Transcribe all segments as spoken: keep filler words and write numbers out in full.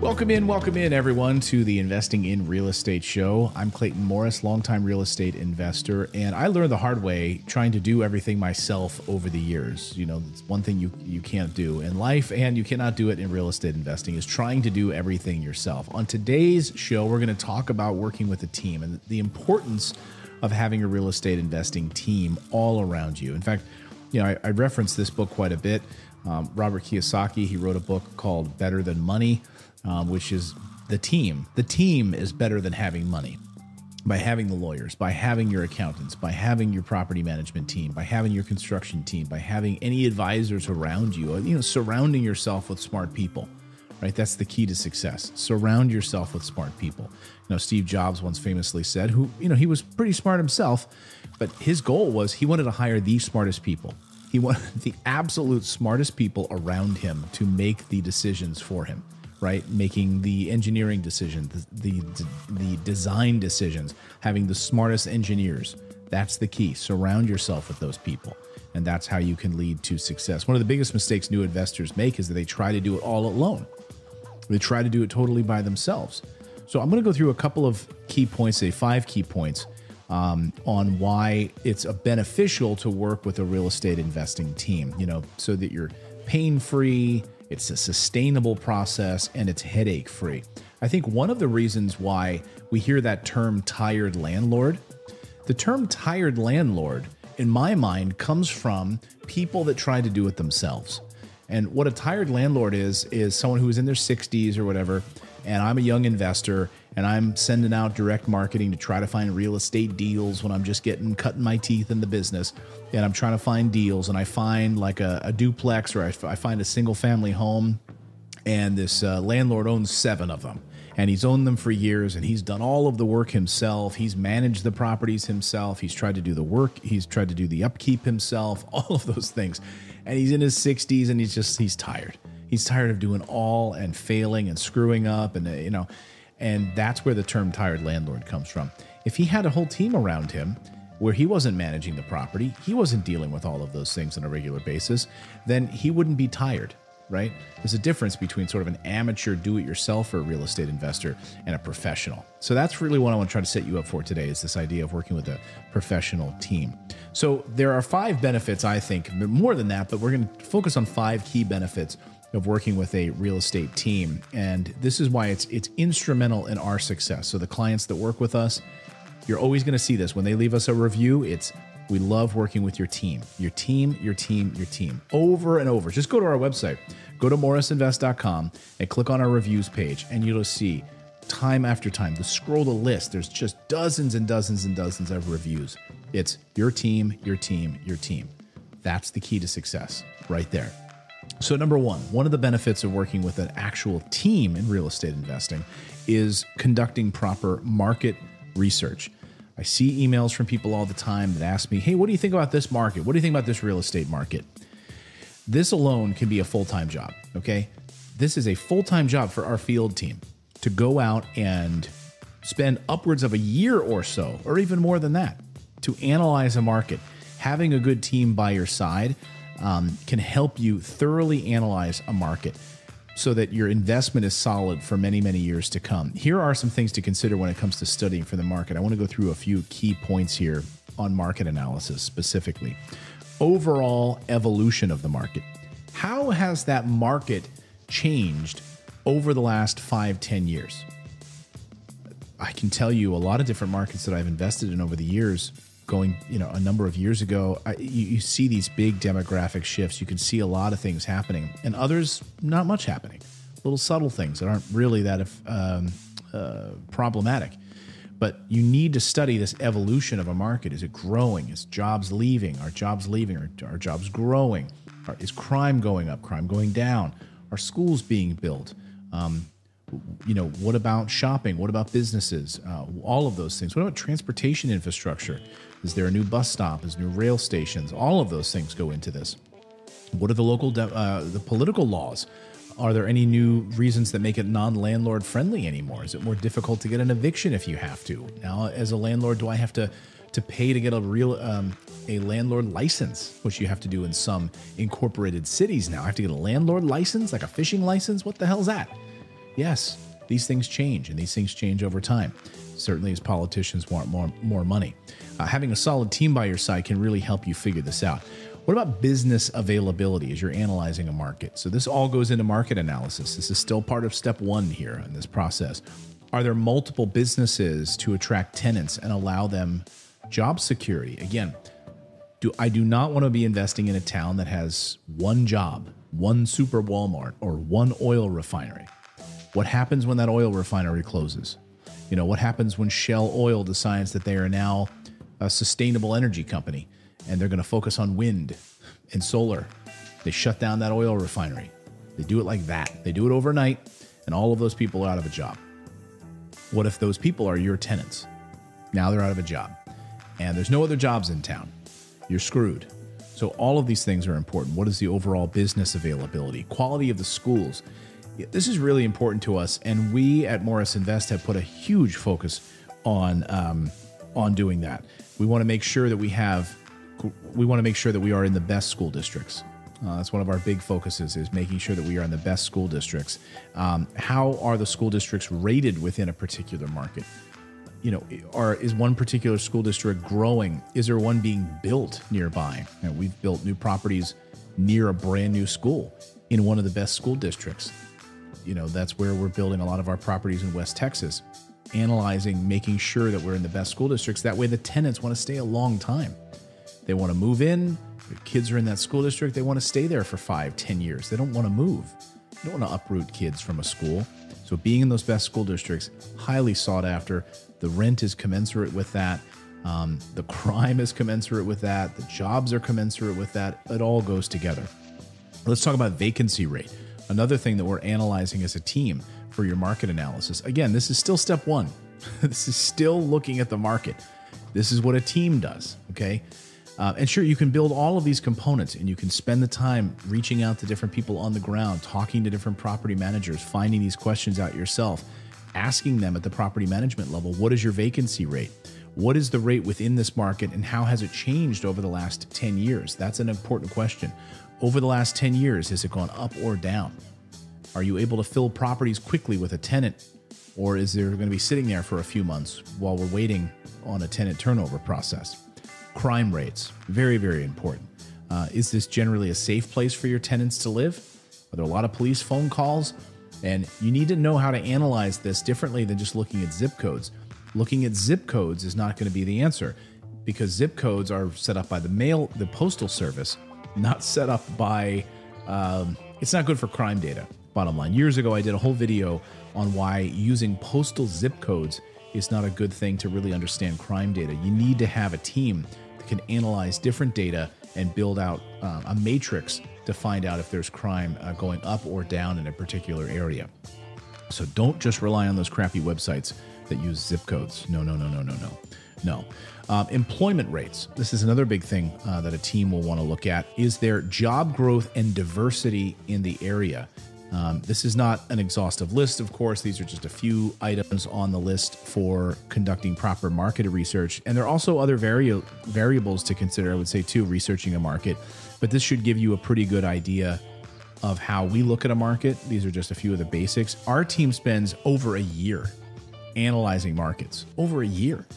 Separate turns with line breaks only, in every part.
Welcome in, welcome in, everyone, to the Investing in Real Estate show. I'm Clayton Morris, longtime real estate investor, and I learned the hard way trying to do everything myself over the years. You know, it's one thing you you can't do in life, and you cannot do it in real estate investing, is trying to do everything yourself. On today's show, we're going to talk about working with a team and the importance of having a real estate investing team all around you. In fact, you know, I, I reference this book quite a bit. Um, Robert Kiyosaki, he wrote a book called Better Than Money. Um, which is the team. The team is better than having money. By having the lawyers, by having your accountants, by having your property management team, by having your construction team, by having any advisors around you, you know, surrounding yourself with smart people, right? That's the key to success. Surround yourself with smart people. You know, Steve Jobs once famously said, who, you know, he was pretty smart himself, but his goal was he wanted to hire the smartest people. He wanted the absolute smartest people around him to make the decisions for him. Right, making the engineering decisions, the, the the design decisions, having the smartest engineers. That's the key. Surround yourself with those people, and that's how you can lead to success. One of the biggest mistakes new investors make is that they try to do it all alone. They try to do it totally by themselves. So I'm going to go through a couple of key points, say five key points, um, on why it's a beneficial to work with a real estate investing team. You know, so that you're pain-free. It's a sustainable process, and it's headache-free. I think one of the reasons why we hear that term tired landlord, the term tired landlord, in my mind, comes from people that try to do it themselves. And what a tired landlord is, is someone who is in their sixties or whatever, and I'm a young investor, and I'm sending out direct marketing to try to find real estate deals when I'm just getting cutting my teeth in the business, and I'm trying to find deals, and I find like a, a duplex, or I, I find a single family home, and this uh, landlord owns seven of them, and he's owned them for years, and he's done all of the work himself. He's managed the properties himself. He's tried to do the work. He's tried to do the upkeep himself, all of those things. And he's in his sixties, and he's just, he's tired. He's tired of doing all and failing and screwing up, and, uh, you know, and that's where the term tired landlord comes from. If he had a whole team around him where he wasn't managing the property, he wasn't dealing with all of those things on a regular basis, then he wouldn't be tired, right? There's a difference between sort of an amateur do-it-yourselfer real estate investor and a professional. So that's really what I want to try to set you up for today, is this idea of working with a professional team. So there are five benefits, I think, more than that, but we're going to focus on five key benefits of working with a real estate team. And this is why it's it's instrumental in our success. So the clients that work with us, you're always going to see this. When they leave us a review, it's, we love working with your team, your team, your team, your team, over and over. Just go to our website, go to morris invest dot com and click on our reviews page, and you'll see time after time, the scroll the list, there's just dozens and dozens and dozens of reviews. It's your team, your team, your team. That's the key to success right there. So number one, one of the benefits of working with an actual team in real estate investing is conducting proper market research. I see emails from people all the time that ask me, hey, what do you think about this market? What do you think about this real estate market? This alone can be a full-time job, okay? This is a full-time job for our field team to go out and spend upwards of a year or so, or even more than that, to analyze a market. Having a good team by your side Um, can help you thoroughly analyze a market so that your investment is solid for many, many years to come. Here are some things to consider when it comes to studying for the market. I want to go through a few key points here on market analysis specifically. Overall evolution of the market. How has that market changed over the last five, ten years? I can tell you a lot of different markets that I've invested in over the years. Going, you know, a number of years ago, I, you, you see these big demographic shifts. You can see a lot of things happening, and others not much happening. Little subtle things that aren't really that um, uh, problematic. But you need to study this evolution of a market. Is it growing? Is jobs leaving? Are jobs leaving? Are, are jobs growing? Are, is crime going up? Crime going down? Are schools being built? Um, you know, what about shopping? What about businesses? Uh, all of those things. What about transportation infrastructure? Is there a new bus stop? Is there new rail stations? All of those things go into this. What are the local, de- uh, the political laws? Are there any new reasons that make it non-landlord friendly anymore? Is it more difficult to get an eviction if you have to? Now, as a landlord, do I have to to pay to get a real um, a landlord license, which you have to do in some incorporated cities now? I have to get a landlord license, like a fishing license? What the hell's that? Yes, these things change, and these things change over time. Certainly as politicians want more, more money. Uh, having a solid team by your side can really help you figure this out. What about business availability as you're analyzing a market? So this all goes into market analysis. This is still part of step one here in this process. Are there multiple businesses to attract tenants and allow them job security? Again, do I do not want to be investing in a town that has one job, one super Walmart, or one oil refinery. What happens when that oil refinery closes? You know, what happens when Shell Oil decides that they are now a sustainable energy company and they're going to focus on wind and solar? They shut down that oil refinery. They do it like that. They do it overnight, and all of those people are out of a job. What if those people are your tenants? Now they're out of a job, and there's no other jobs in town. You're screwed. So all of these things are important. What is the overall business availability? Quality of the schools. This is really important to us, and we at Morris Invest have put a huge focus on um, on doing that. We want to make sure that we have, we want to make sure that we are in the best school districts. Uh, that's one of our big focuses, is making sure that we are in the best school districts. Um, how are the school districts rated within a particular market? You know, are, is one particular school district growing? Is there one being built nearby? You know, we've built new properties near a brand new school in one of the best school districts. You know, that's where we're building a lot of our properties in West Texas, analyzing, making sure that we're in the best school districts. That way the tenants want to stay a long time. They want to move in. Their kids are in that school district. They want to stay there for five, ten years. They don't want to move. They don't want to uproot kids from a school. So being in those best school districts, highly sought after. The rent is commensurate with that. Um, the crime is commensurate with that. The jobs are commensurate with that. It all goes together. Let's talk about vacancy rate. Another thing that we're analyzing as a team for your market analysis. Again, this is still step one. This is still looking at the market. This is what a team does, okay? Uh, and sure, you can build all of these components, and you can spend the time reaching out to different people on the ground, talking to different property managers, finding these questions out yourself, asking them at the property management level, what is your vacancy rate? What is the rate within this market, and how has it changed over the last ten years? That's an important question. Over the last ten years, has it gone up or down? Are you able to fill properties quickly with a tenant, or is there going to be sitting there for a few months while we're waiting on a tenant turnover process? Crime rates, very, very important. Uh, is this generally a safe place for your tenants to live? Are there a lot of police phone calls? And you need to know how to analyze this differently than just looking at zip codes. Looking at zip codes is not going to be the answer, because zip codes are set up by the mail, the postal service, not set up by, um, it's not good for crime data, bottom line. Years ago, I did a whole video on why using postal zip codes is not a good thing to really understand crime data. You need to have a team that can analyze different data and build out uh, a matrix to find out if there's crime uh, going up or down in a particular area. So don't just rely on those crappy websites that use zip codes. No, no, no, no, no, no, no. Um, employment rates. This is another big thing uh, that a team will want to look at. Is there job growth and diversity in the area? Um, this is not an exhaustive list, of course. These are just a few items on the list for conducting proper market research. And there are also other vari- variables to consider, I would say, too, researching a market. But this should give you a pretty good idea of how we look at a market. These are just a few of the basics. Our team spends over a year analyzing markets, over a year.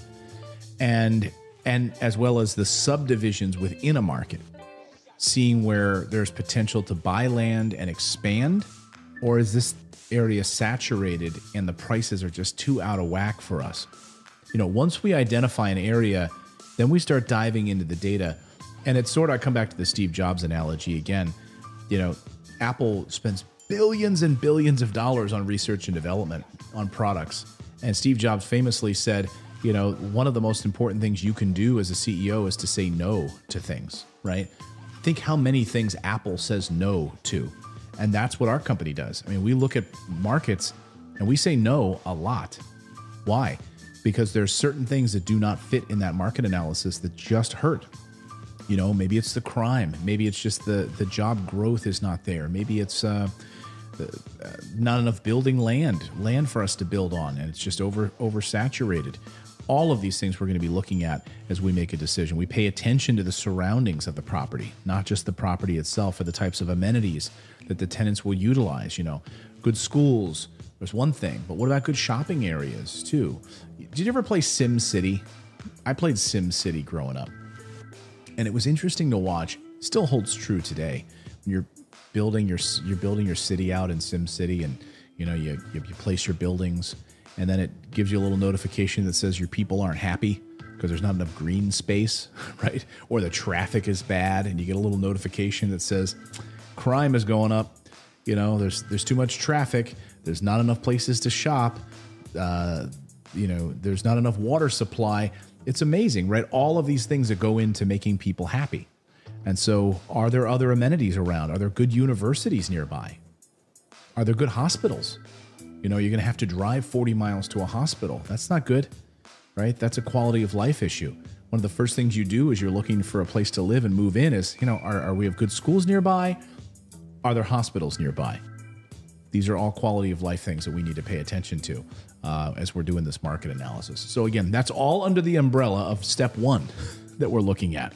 And, and as well as the subdivisions within a market, seeing where there's potential to buy land and expand, or is this area saturated and the prices are just too out of whack for us? You know, once we identify an area, then we start diving into the data. And it's sort of, I come back to the Steve Jobs analogy again. You know, Apple spends billions and billions of dollars on research and development on products. And Steve Jobs famously said, you know, one of the most important things you can do as a C E O is to say no to things, right? Think how many things Apple says no to. And that's what our company does. I mean, we look at markets and we say no a lot. Why? Because there's certain things that do not fit in that market analysis that just hurt. You know, maybe it's the crime. Maybe it's just the, the job growth is not there. Maybe it's uh, the, uh, not enough building land, land for us to build on, and it's just over oversaturated. All of these things we're going to be looking at as we make a decision. We pay attention to the surroundings of the property, not just the property itself, or the types of amenities that the tenants will utilize. You know, good schools, There's one thing, but what about good shopping areas too? Did you ever play Sim City? I played Sim City growing up, and it was interesting to watch. Still holds true today. When you're building your you're building your city out in Sim City, and you know you, you you place your buildings, and then it gives you a little notification that says your people aren't happy because there's not enough green space, right? Or the traffic is bad, and you get a little notification that says crime is going up. You know, there's there's too much traffic. There's not enough places to shop. Uh, you know, there's not enough water supply. It's amazing, right? All of these things that go into making people happy. And so are there other amenities around? Are there good universities nearby? Are there good hospitals? You know, you're going to have to drive forty miles to a hospital. That's not good, right? That's a quality of life issue. One of the first things you do as you're looking for a place to live and move in is, you know, are, are we have good schools nearby? Are there hospitals nearby? These are all quality of life things that we need to pay attention to uh, as we're doing this market analysis. So again, that's all under the umbrella of step one that we're looking at.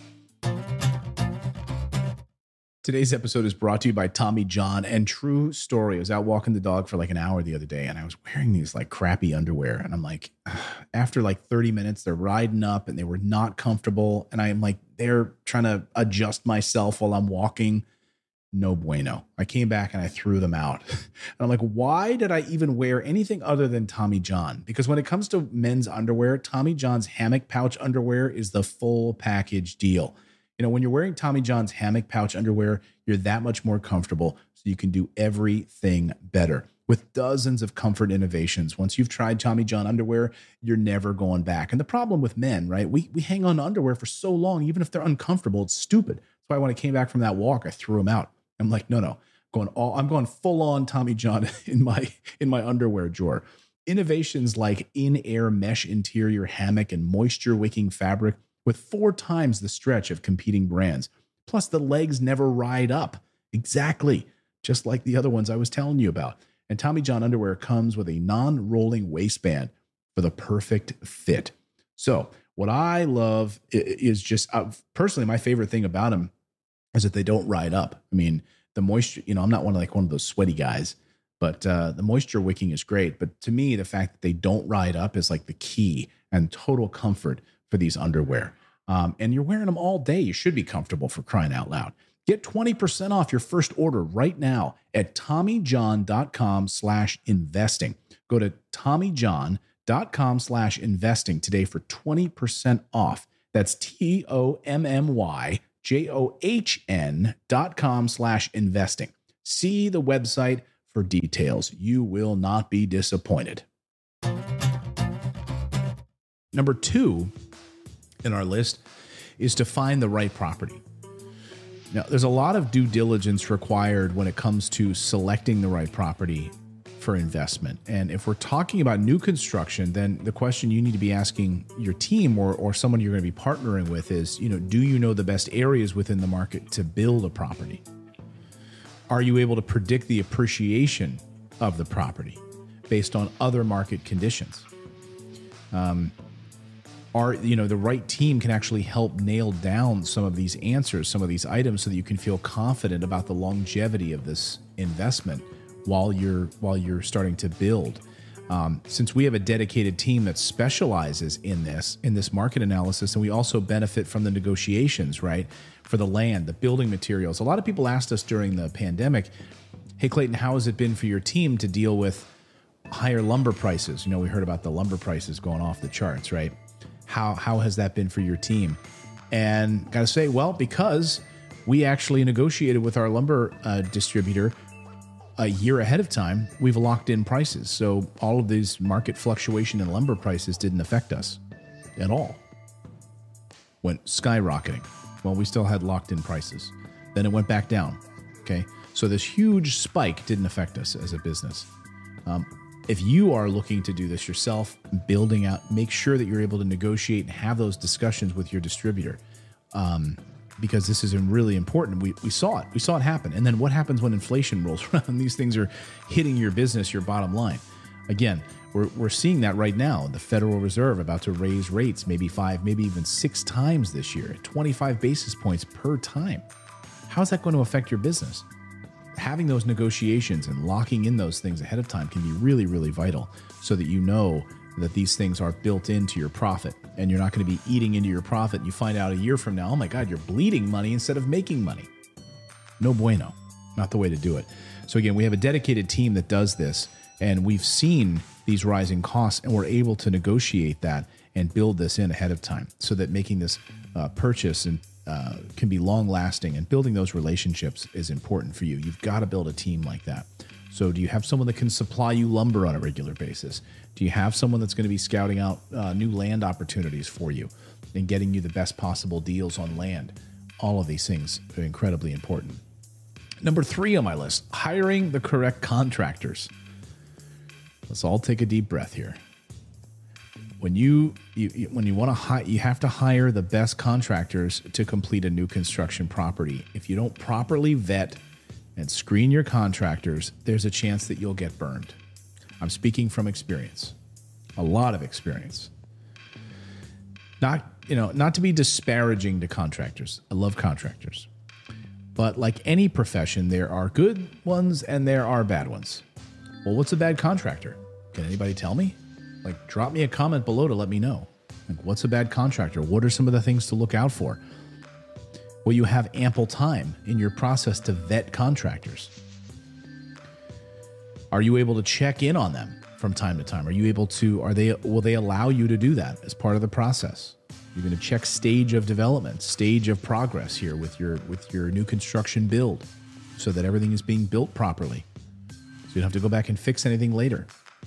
Today's episode is brought to you by Tommy John. And true story, I was out walking the dog for like an hour the other day, and I was wearing these like crappy underwear. And I'm like, after like thirty minutes, they're riding up and they were not comfortable. And I'm like, they're trying to adjust myself while I'm walking. No bueno. I came back and I threw them out. And I'm like, why did I even wear anything other than Tommy John? Because when it comes to men's underwear, Tommy John's hammock pouch underwear is the full package deal. You know, when you're wearing Tommy John's hammock pouch underwear, you're that much more comfortable, so you can do everything better. With dozens of comfort innovations, once you've tried Tommy John underwear, you're never going back. And the problem with men, right? We we hang on to underwear for so long, even if they're uncomfortable, it's stupid. That's why when I came back from that walk, I threw them out. I'm like, no, no, going all I'm going full on Tommy John in my in my underwear drawer. Innovations like in-air mesh interior hammock and moisture wicking fabric with four times the stretch of competing brands. Plus, the legs never ride up. Exactly, just like the other ones I was telling you about. And Tommy John underwear comes with a non-rolling waistband for the perfect fit. So what I love is just, uh, personally, my favorite thing about them is that they don't ride up. I mean, the moisture, you know, I'm not one of like one of those sweaty guys, but uh, the moisture wicking is great. But to me, the fact that they don't ride up is like the key and total comfort for these underwear. Um, and you're wearing them all day. You should be comfortable, for crying out loud. Get twenty percent off your first order right now at TommyJohn.com slash investing. Go to TommyJohn.com slash investing today for twenty percent off. That's T O M M Y J O H N dot com slash investing. See the website for details. You will not be disappointed. Number two in our list is to find the right property. Now, there's a lot of due diligence required when it comes to selecting the right property for investment. And if we're talking about new construction, then the question you need to be asking your team or, or someone you're going to be partnering with is, you know, do you know the best areas within the market to build a property? Are you able to predict the appreciation of the property based on other market conditions? Um, Are, you know, the right team can actually help nail down some of these answers, some of these items, so that you can feel confident about the longevity of this investment while you're while you're starting to build. Um, since we have a dedicated team that specializes in this, in this market analysis, and we also benefit from the negotiations, right, for the land, the building materials. A lot of people asked us during the pandemic, hey, Clayton, how has it been for your team to deal with higher lumber prices? You know, we heard about the lumber prices going off the charts, right? How how has that been for your team? And got to say, well, because we actually negotiated with our lumber uh, distributor a year ahead of time, we've locked in prices. So all of these market fluctuation in lumber prices didn't affect us at all. Went skyrocketing. Well, we still had locked in prices. Then it went back down. Okay. So this huge spike didn't affect us as a business. Um, If you are looking to do this yourself, building out, make sure that you're able to negotiate and have those discussions with your distributor, um, because this is really important. We we saw it. We saw it happen. And then what happens when inflation rolls around? These things are hitting your business, your bottom line. Again, we're we're seeing that right now. The Federal Reserve about to raise rates maybe five, maybe even six times this year, twenty-five basis points per time. How's that going to affect your business? having those negotiations and locking in those things ahead of time can be really, really vital so that you know that these things are built into your profit and you're not going to be eating into your profit. You find out a year from now, oh my God, you're bleeding money instead of making money. No bueno, not the way to do it. So again, we have a dedicated team that does this, and we've seen these rising costs, and we're able to negotiate that and build this in ahead of time so that making this uh, purchase and uh, can be long lasting, and building those relationships is important for you. You've got to build a team like that. So do you have someone that can supply you lumber on a regular basis? Do you have someone that's going to be scouting out uh, new land opportunities for you and getting you the best possible deals on land? All of these things are incredibly important. Number three on my list, hiring the correct contractors. Let's all take a deep breath here. When you, you when you want to hire, you have to hire the best contractors to complete a new construction property. If you don't properly vet and screen your contractors, there's a chance that you'll get burned. I'm speaking from experience, a lot of experience. Not, you know, not to be disparaging to contractors. I love contractors. But like any profession, there are good ones and there are bad ones. Well, what's a bad contractor? Can anybody tell me? Like, drop me a comment below to let me know. Like, what's a bad contractor? What are some of the things to look out for? Will you have ample time in your process to vet contractors? Are you able to check in on them from time to time? Are you able to, are they, will they allow you to do that as part of the process? You're going to check stage of development, stage of progress here with your, with your new construction build so that everything is being built properly. So you don't have to go back and fix anything later.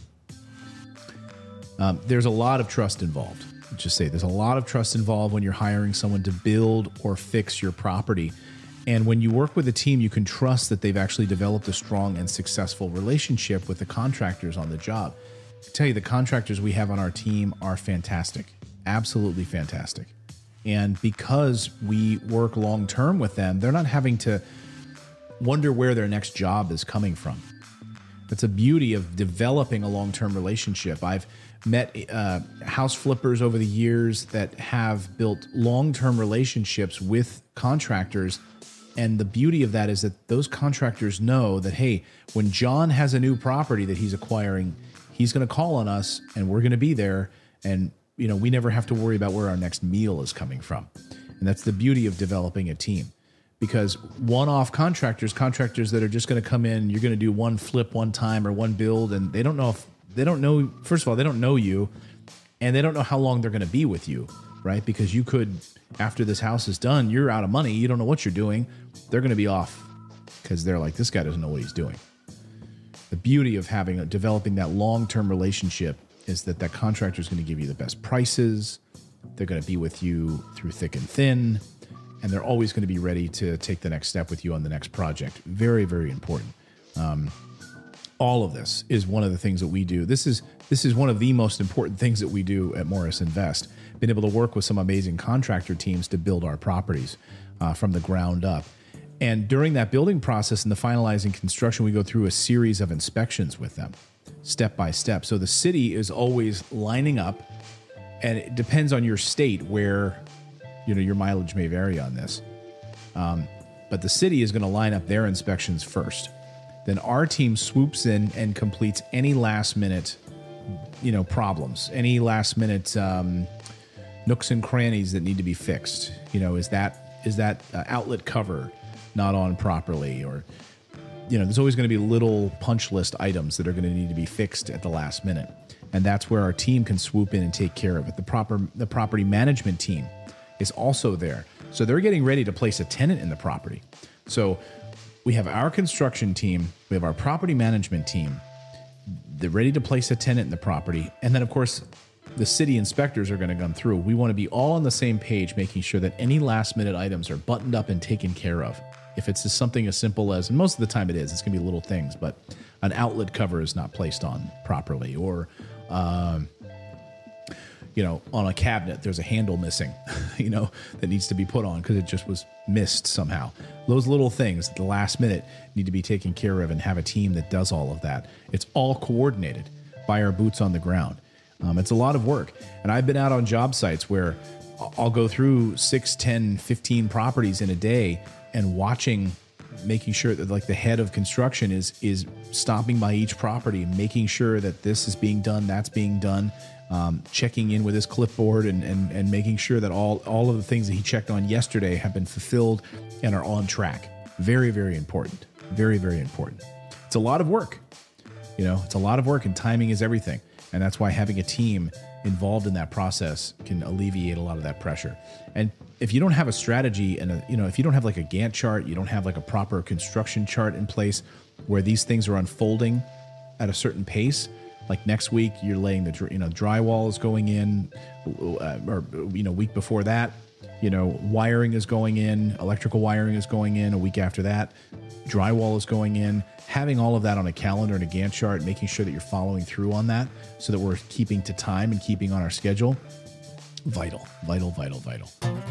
Um, there's a lot of trust involved. Just say there's a lot of trust involved when you're hiring someone to build or fix your property. And when you work with a team, you can trust that they've actually developed a strong and successful relationship with the contractors on the job. I tell you, the contractors we have on our team are fantastic, absolutely fantastic. And because we work long-term with them, they're not having to wonder where their next job is coming from. That's a beauty of developing a long-term relationship. I've met uh, house flippers over the years that have built long-term relationships with contractors. And the beauty of that is that those contractors know that, hey, when John has a new property that he's acquiring, he's going to call on us and we're going to be there. And, you know, we never have to worry about where our next meal is coming from. And that's the beauty of developing a team. Because one-off contractors, contractors that are just going to come in, you're going to do one flip one time or one build, and they don't know if they don't know. First of all, they don't know you, and they don't know how long they're going to be with you, right? Because you could, after this house is done, you're out of money. You don't know what you're doing. They're going to be off because they're like, this guy doesn't know what he's doing. The beauty of having a, developing that long-term relationship is that that contractor is going to give you the best prices. They're going to be with you through thick and thin. And they're always going to be ready to take the next step with you on the next project. Very, very important. Um, all of this is one of the things that we do. This is this is one of the most important things that we do at Morris Invest. Been able to work with some amazing contractor teams to build our properties uh, from the ground up. And during that building process and the finalizing construction, we go through a series of inspections with them, step by step. So the city is always lining up, and it depends on your state where, you know, your mileage may vary on this. Um, but the city is going to line up their inspections first. Then our team swoops in and completes any last minute, you know, problems, any last minute um, nooks and crannies that need to be fixed. You know, is that is that uh, outlet cover not on properly? Or, you know, there's always going to be little punch list items that are going to need to be fixed at the last minute. And that's where our team can swoop in and take care of it. The proper the property management team is also there. So they're getting ready to place a tenant in the property. So we have our construction team, we have our property management team, they're ready to place a tenant in the property. And then, of course, the city inspectors are going to come through. We want to be all on the same page, making sure that any last minute items are buttoned up and taken care of. If it's just something as simple as, and most of the time it is, it's going to be little things, but an outlet cover is not placed on properly, or um, you know, on a cabinet, there's a handle missing, you know, that needs to be put on because it just was missed somehow. Those little things at the last minute need to be taken care of, and have a team that does all of that. It's all coordinated by our boots on the ground. Um, it's a lot of work. And I've been out on job sites where I'll go through six, ten, fifteen properties in a day, and watching making sure that like the head of construction is is stopping by each property, making sure that this is being done, that's being done, um, checking in with his clipboard and, and and making sure that all all of the things that he checked on yesterday have been fulfilled and are on track. Very, very important. Very, very important. It's a lot of work. You know, it's a lot of work, and timing is everything. And that's why having a team involved in that process can alleviate a lot of that pressure. And if you don't have a strategy and a, you know, if you don't have like a Gantt chart, you don't have like a proper construction chart in place where these things are unfolding at a certain pace, like next week you're laying the, you know, drywall is going in, uh, or, you know, week before that, you know, wiring is going in, electrical wiring is going in, a week after that, drywall is going in. Having all of that on a calendar and a Gantt chart, making sure that you're following through on that so that we're keeping to time and keeping on our schedule. Vital, vital, vital, vital.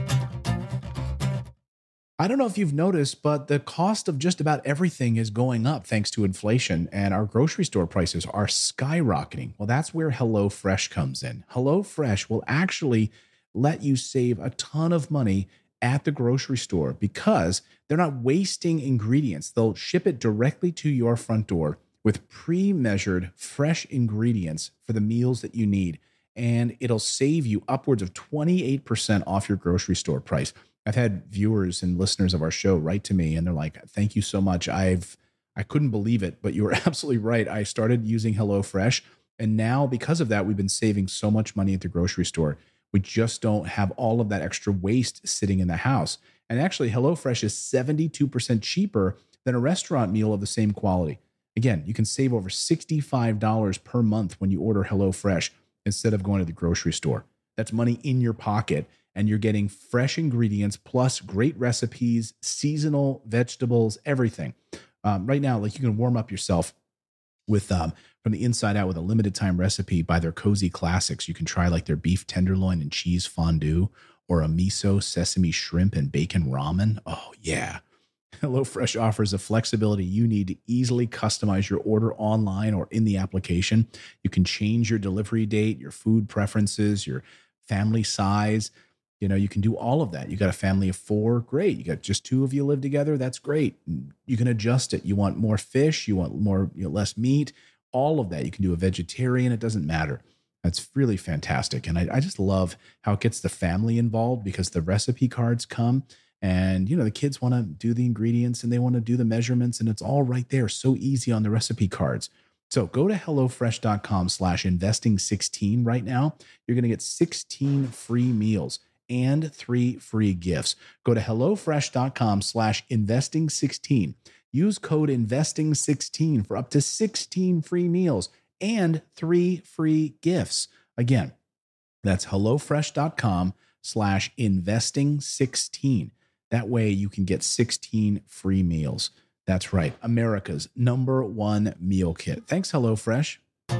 I don't know if you've noticed, but the cost of just about everything is going up thanks to inflation, and our grocery store prices are skyrocketing. Well, that's where HelloFresh comes in. HelloFresh will actually let you save a ton of money at the grocery store because they're not wasting ingredients. They'll ship it directly to your front door with pre-measured fresh ingredients for the meals that you need. And it'll save you upwards of twenty-eight percent off your grocery store price. I've had viewers and listeners of our show write to me and they're like, thank you so much. I've, I couldn't believe it, but you were absolutely right. I started using HelloFresh, and now because of that, we've been saving so much money at the grocery store. We just don't have all of that extra waste sitting in the house. And actually, HelloFresh is seventy-two percent cheaper than a restaurant meal of the same quality. Again, you can save over sixty-five dollars per month when you order HelloFresh instead of going to the grocery store. That's money in your pocket, and you're getting fresh ingredients plus great recipes, seasonal vegetables, everything. Um, right now, like you can warm up yourself with um, from the inside out with a limited time recipe by their Cozy Classics. You can try like their beef tenderloin and cheese fondue, or a miso sesame shrimp and bacon ramen. Oh yeah. HelloFresh offers the flexibility you need to easily customize your order online or in the application. You can change your delivery date, your food preferences, your family size. You know, you can do all of that. You got a family of four, great. You got just two of you live together, that's great. You can adjust it. You want more fish, you want more, you know, less meat, all of that. You can do a vegetarian, it doesn't matter. That's really fantastic. And I, I just love how it gets the family involved because the recipe cards come and, you know, the kids want to do the ingredients and they want to do the measurements, and it's all right there. So easy on the recipe cards. So go to HelloFresh.com slash investing 16 right now. You're going to get sixteen free meals and three free gifts. Go to HelloFresh.com slash investing 16. Use code investing sixteen for up to sixteen free meals and three free gifts. Again, that's HelloFresh.com slash investing 16. That way you can get sixteen free meals. That's right, America's number one meal kit. Thanks, HelloFresh.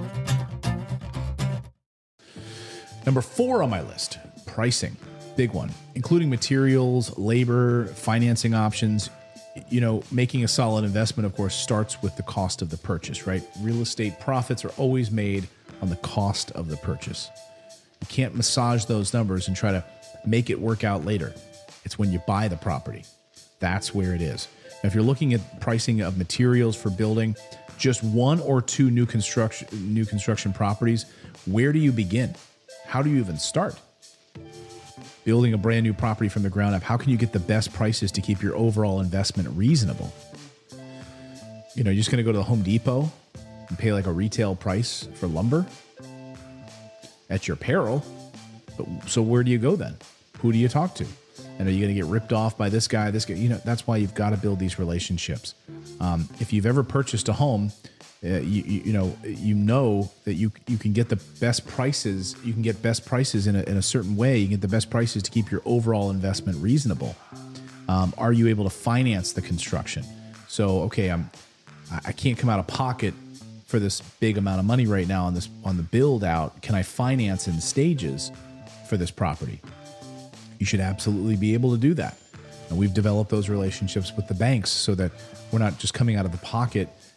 Number four on my list, pricing. Big one, including materials, labor, financing options. You know, making a solid investment, of course, starts with the cost of the purchase, right? Real estate profits are always made on the cost of the purchase. You can't massage those numbers and try to make it work out later. It's when you buy the property. That's where it is. Now, if you're looking at pricing of materials for building just one or two new construction new construction properties, where do you begin? How do you even start? Building a brand new property from the ground up, how can you get the best prices to keep your overall investment reasonable? You know, you're just going to go to the Home Depot and pay like a retail price for lumber at your peril. But so where do you go then? Who do you talk to? And are you going to get ripped off by this guy, this guy? You know, that's why you've got to build these relationships. Um, if you've ever purchased a home, uh, you, you you know you know that you you can get the best prices. You can get best prices in a in a certain way. You can get the best prices to keep your overall investment reasonable. Um, are you able to finance the construction? So okay, I'm I can't come out of pocket for this big amount of money right now on this on the build out. Can I finance in stages for this property? You should absolutely be able to do that. And we've developed those relationships with the banks so that we're not just coming out of the pocket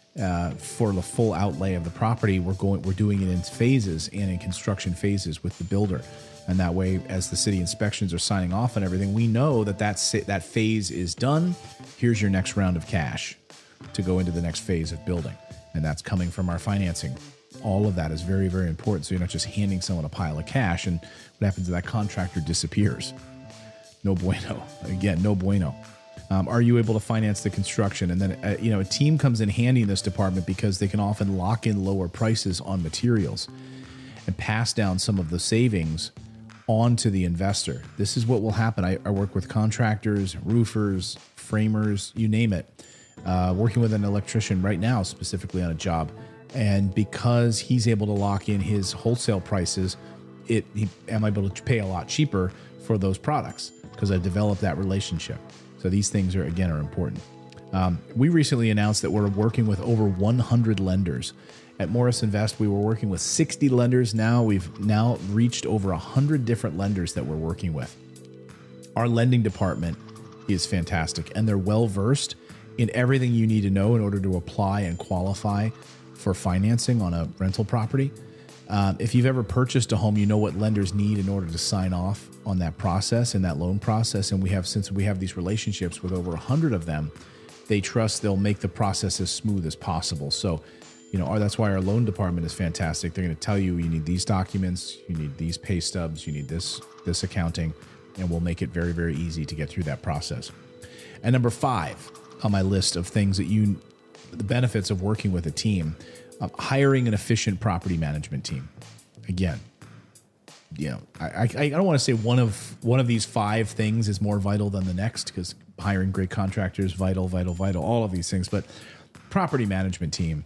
uh, for the full outlay of the property. We're going, we're doing it in phases and in construction phases with the builder. And that way, as the city inspections are signing off on everything, we know that that, that phase is done. Here's your next round of cash to go into the next phase of building. And that's coming from our financing. All of that is very, very important. So you're not just handing someone a pile of cash and what happens is that contractor disappears. No bueno. Again, no bueno. Um, are you able to finance the construction? And then, uh, you know, a team comes in handy in this department because they can often lock in lower prices on materials and pass down some of the savings onto the investor. This is what will happen. I, I work with contractors, roofers, framers, you name it. Uh, working with an electrician right now, specifically on a job. And because he's able to lock in his wholesale prices, it he, I'm able to pay a lot cheaper for those products because I developed that relationship. So these things are, again, are important. Um, we recently announced that we're working with over one hundred lenders. At Morris Invest, we were working with sixty lenders. Now we've now reached over one hundred different lenders that we're working with. Our lending department is fantastic, and they're well-versed in everything you need to know in order to apply and qualify for financing on a rental property. Um, if you've ever purchased a home, you know what lenders need in order to sign off on that process and that loan process. And we have, since we have these relationships with over one hundred of them, they trust they'll make the process as smooth as possible. So, you know, our, that's why our loan department is fantastic. They're going to tell you, you need these documents, you need these pay stubs, you need this, this accounting, and we'll make it very, very easy to get through that process. And number five on my list of things that you, the benefits of working with a team, um, hiring an efficient property management team. Again, you know, I, I, I don't want to say one of one of these five things is more vital than the next, because hiring great contractors, vital, vital, vital, all of these things. But property management team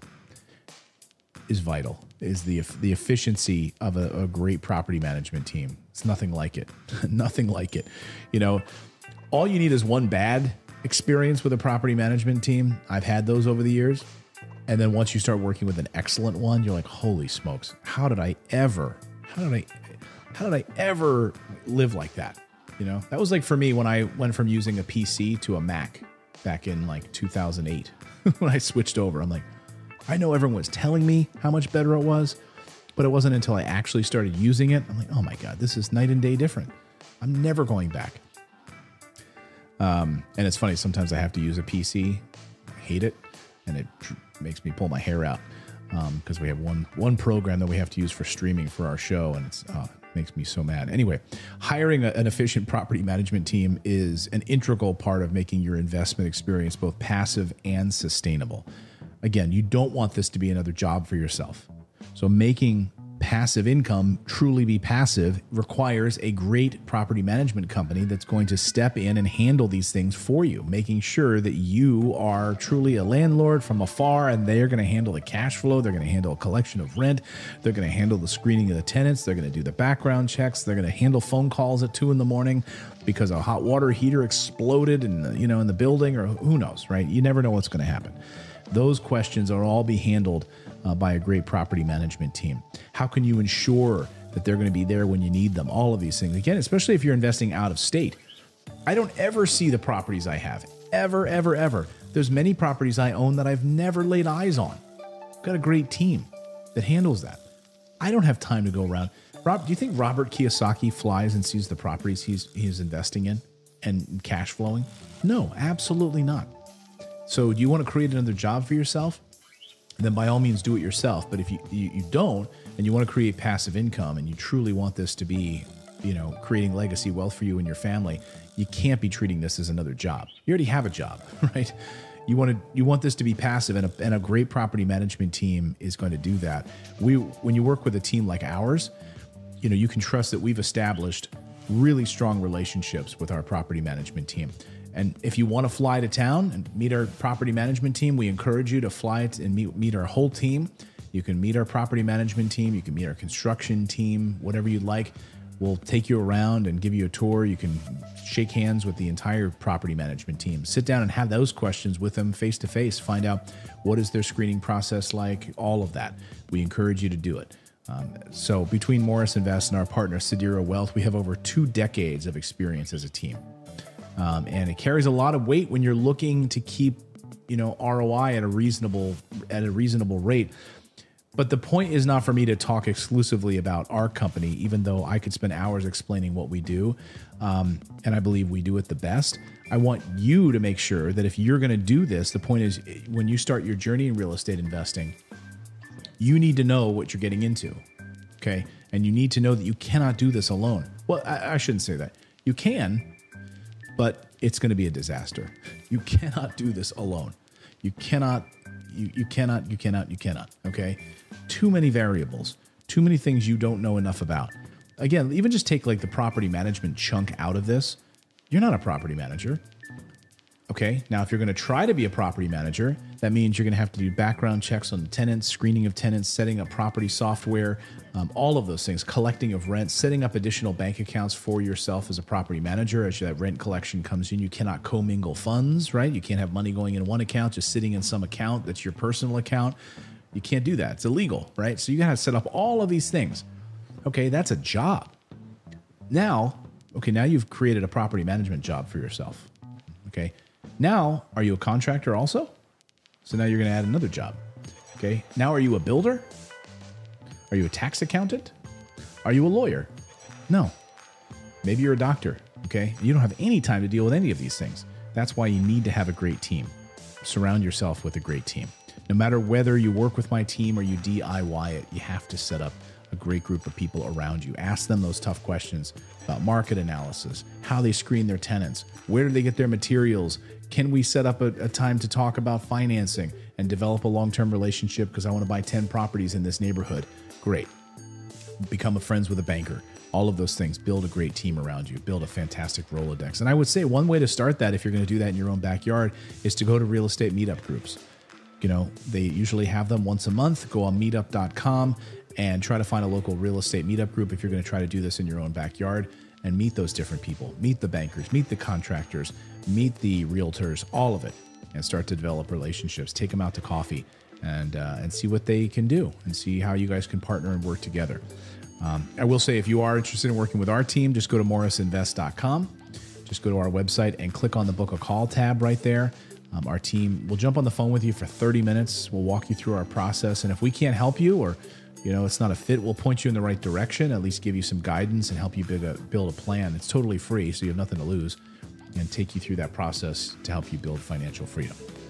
is vital. Is the the efficiency of a, a great property management team. It's nothing like it. Nothing like it. You know, all you need is one bad experience with a property management team. I've had those over the years. And then once you start working with an excellent one, you're like, holy smokes, how did I ever, how did I, how did I ever live like that? You know, that was like for me when I went from using a P C to a Mac back in like two thousand eight, when I switched over. I'm like, I know everyone was telling me how much better it was, but it wasn't until I actually started using it. I'm like, oh my God, this is night and day different. I'm never going back. Um, and it's funny, sometimes I have to use a P C. I hate it. And it makes me pull my hair out because um, we have one one program that we have to use for streaming for our show, and it's uh, it makes me so mad. Anyway, hiring a, an efficient property management team is an integral part of making your investment experience both passive and sustainable. Again, you don't want this to be another job for yourself. So making passive income truly be passive requires a great property management company that's going to step in and handle these things for you, making sure that you are truly a landlord from afar, and they're going to handle the cash flow. They're going to handle a collection of rent. They're going to handle the screening of the tenants. They're going to do the background checks. They're going to handle phone calls at two in the morning because a hot water heater exploded in the, you know, in the building, or who knows, right? You never know what's going to happen. Those questions are all be handled uh, by a great property management team. How can you ensure that they're going to be there when you need them? All of these things. Again, especially if you're investing out of state. I don't ever see the properties I have. Ever, ever, ever. There's many properties I own that I've never laid eyes on. I've got a great team that handles that. I don't have time to go around. Rob, do you think Robert Kiyosaki flies and sees the properties he's he's investing in and cash flowing? No, absolutely not. So do you want to create another job for yourself? Then by all means do it yourself. But if you, you, you don't, and you want to create passive income, and you truly want this to be, you know, creating legacy wealth for you and your family, you can't be treating this as another job. You already have a job, right? You want to, you want this to be passive, and a, and a great property management team is going to do that. We, when you work with a team like ours, you know, you can trust that we've established really strong relationships with our property management team. And if you want to fly to town and meet our property management team, we encourage you to fly it and meet, meet our whole team. You can meet our property management team. You can meet our construction team, whatever you'd like. We'll take you around and give you a tour. You can shake hands with the entire property management team. Sit down and have those questions with them face to face. Find out what is their screening process like, all of that. We encourage you to do it. Um, so between Morris Invest and our partner, Sidira Wealth, we have over two decades of experience as a team. Um, and it carries a lot of weight when you're looking to keep, you know, R O I at a reasonable at a reasonable rate. But the point is not for me to talk exclusively about our company, even though I could spend hours explaining what we do. Um, and I believe we do it the best. I want you to make sure that if you're going to do this, the point is when you start your journey in real estate investing, you need to know what you're getting into. Okay. And you need to know that you cannot do this alone. Well, I, I shouldn't say that. You can, but it's going to be a disaster. You cannot do this alone. You cannot, you, you cannot, you cannot, you cannot. Okay. Too many variables, too many things you don't know enough about. Again, even just take like the property management chunk out of this. You're not a property manager. Okay. Now, if you're going to try to be a property manager, that means you're going to have to do background checks on tenants, screening of tenants, setting up property software, um, all of those things, collecting of rent, setting up additional bank accounts for yourself as a property manager. As that rent collection comes in, you cannot commingle funds, right? You can't have money going in one account, just sitting in some account that's your personal account. You can't do that. It's illegal, right? So you got to set up all of these things. Okay, that's a job. Now, okay, now you've created a property management job for yourself. Okay, now are you a contractor also? So now you're going to add another job. Okay, now are you a builder? Are you a tax accountant? Are you a lawyer? No. Maybe you're a doctor. Okay, you don't have any time to deal with any of these things. That's why you need to have a great team. Surround yourself with a great team. No matter whether you work with my team or you D I Y it, you have to set up a great group of people around you. Ask them those tough questions about market analysis, how they screen their tenants, where do they get their materials, can we set up a, a time to talk about financing and develop a long-term relationship because I want to buy ten properties in this neighborhood. Great. Become a friends with a banker. All of those things. Build a great team around you. Build a fantastic Rolodex. And I would say one way to start that, if you're going to do that in your own backyard, is to go to real estate meetup groups. You know, they usually have them once a month. Go on meetup dot com and try to find a local real estate meetup group if you're going to try to do this in your own backyard, and meet those different people. Meet the bankers, meet the contractors, meet the realtors, all of it, and start to develop relationships. Take them out to coffee and uh, and see what they can do and see how you guys can partner and work together. Um, I will say, if you are interested in working with our team, just go to morris invest dot com. Just go to our website and click on the Book a Call tab right there. Um, our team will jump on the phone with you for thirty minutes. We'll walk you through our process. And if we can't help you, or you know it's not a fit, we'll point you in the right direction, at least give you some guidance and help you build a, build a plan. It's totally free, so you have nothing to lose, and take you through that process to help you build financial freedom.